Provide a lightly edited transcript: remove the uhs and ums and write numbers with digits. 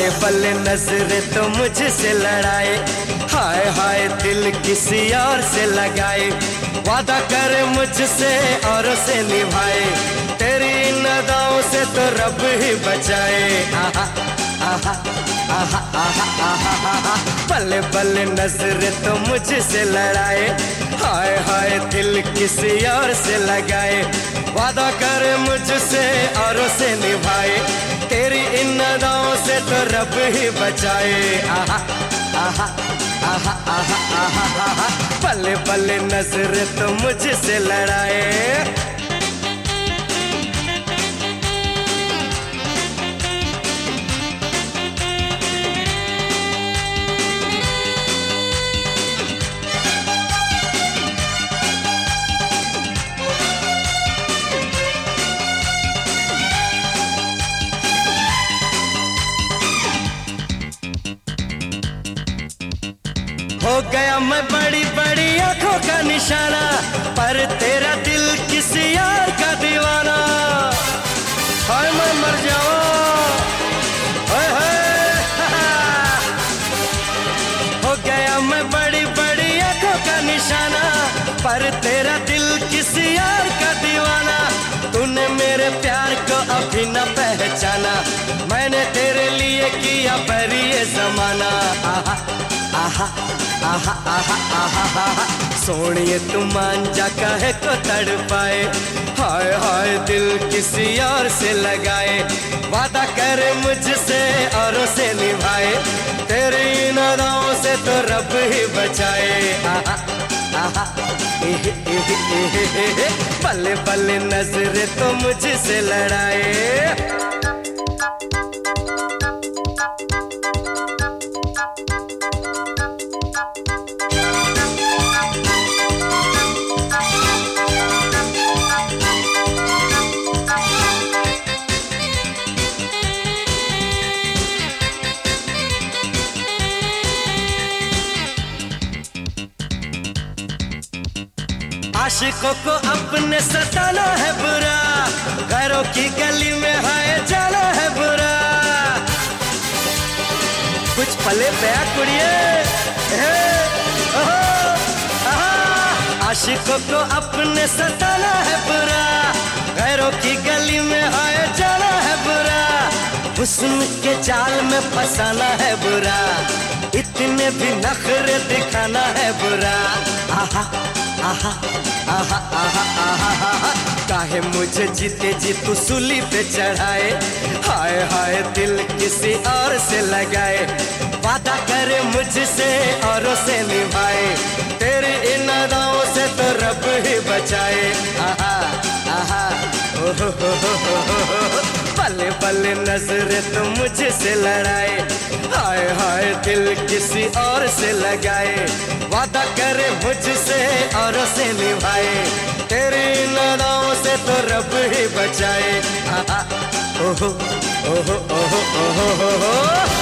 पले पले नजरे तो मुझसे लड़ाए, हाय हाय दिल किसी और से लगाए, वादा करे मुझसे और से निभाए, तेरी इन अदाओं से तो रब ही बचाए। आहा आहा आहा आहा आहा आहा, पले पले नजरे तो मुझसे लड़ाए, हाय हाय दिल किसी और से लगाए, वादा करे मुझसे और से निभाए, तेरी इन अदाओं से तो रब ही बचाए। आहा आहा आहा आहा आहा आहा, पले पले नजरे तो मुझसे लड़ाए। हो गया मैं बड़ी बड़ी आंखों का निशाना, पर तेरा दिल किसी यार का दीवाना। हाय मैं मर जाऊं, हाय हाय। हो गया मैं बड़ी बड़ी आंखों का निशाना, पर तेरा दिल किसी यार का दीवाना। तूने मेरे प्यार को अभी न पहचाना, मैंने तेरे लिए किया बरी ये जमाना। आहा आहा आहा आहा आहा आहा, सोनिए तू मान जा काहे को तड़पाए, हाय हाय दिल किसी और से लगाए, वादा करे मुझसे और से निभाए, तेरी इन अदाओं से तो रब ही बचाए। आहा आहा एहे एहे एहे एहे, पले पले नजरे तो मुझसे लड़ाए। आशिकों को अपने सताना है बुरा, घरों की गली में हाय जाना है बुरा। कुछ पले पया कुड़िए, आशिकों को अपने सताना है बुरा, घरों की गली में हाय जाना है बुरा। हुस्न के जाल में फंसाना है बुरा, इतने भी नखरे दिखाना है बुरा। आहा आहा आहा आहा आहा आहा, काहे मुझे जीते जी तू सूली पे चढ़ाए, हाय हाय दिल किसी और से लगाए, वादा करे मुझसे और से निभाए, तेरे इन अदाओं से तो रब ही बचाए। आहा आहा ओहो हो, पले पले नजरे तो मुझसे लड़ाए, हाय हाय दिल किसी और से लगाए, वादा करे मुझसे और से निभाए, तेरी इन अदाओं से तो रब ही बचाए। आहा ओहो ओहो ओहो ओहो ओहो।